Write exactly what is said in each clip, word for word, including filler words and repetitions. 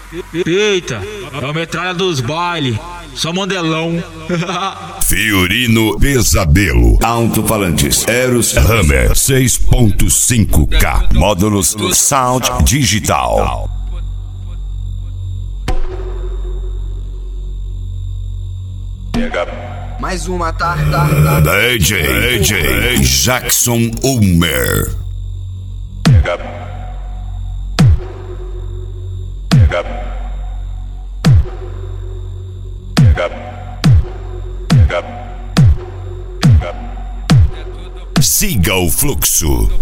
Eita, é a metralha dos bailes, só modelão. Fiorino Pesadelo. Alto-falantes Eros Hammer seis ponto cinco K. Módulos Sound Digital. Mais uma, tá, tá, tá. D J, D J Jackson Ulmer. Pega. Pega. Pega. Pega. Pega. Siga o fluxo.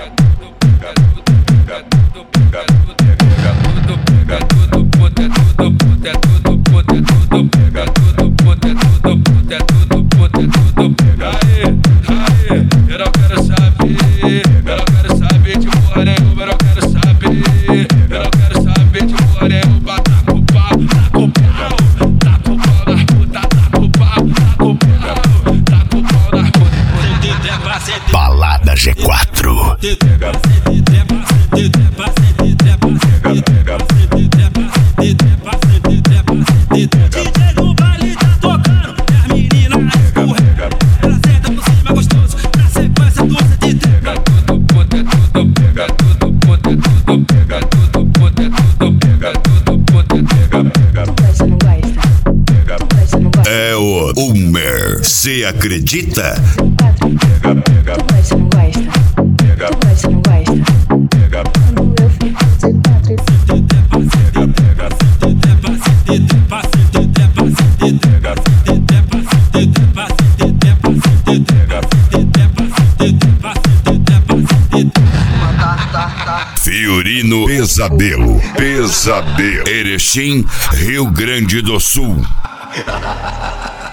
Eu quero saber, eu quero saber de porra nenhuma, eu quero saber, eu quero saber de porra nenhuma, tá com pau, tá com pau, tá com pau nas putas, tá com pau, tá com pau, tá com pau nas putas. Balada G quatro. D J no baile tá tocando, e as meninas escorrem, ela senta por cima gostoso, na sequência doce de Pega tudo, puta, tudo, pega tudo, puta, tudo, pega tudo, puta, tudo, pega tudo, puta, pega, pega. Você não gosta? Você não gosta? É o Ulmer. Cê acredita? Pega, pega, Você não gosta? pega, Você não gosta? pega, Quando eu fico de quatro, pega, pega. Fiorino Pesadelo. Pesadelo. Erechim, Rio Grande do Sul.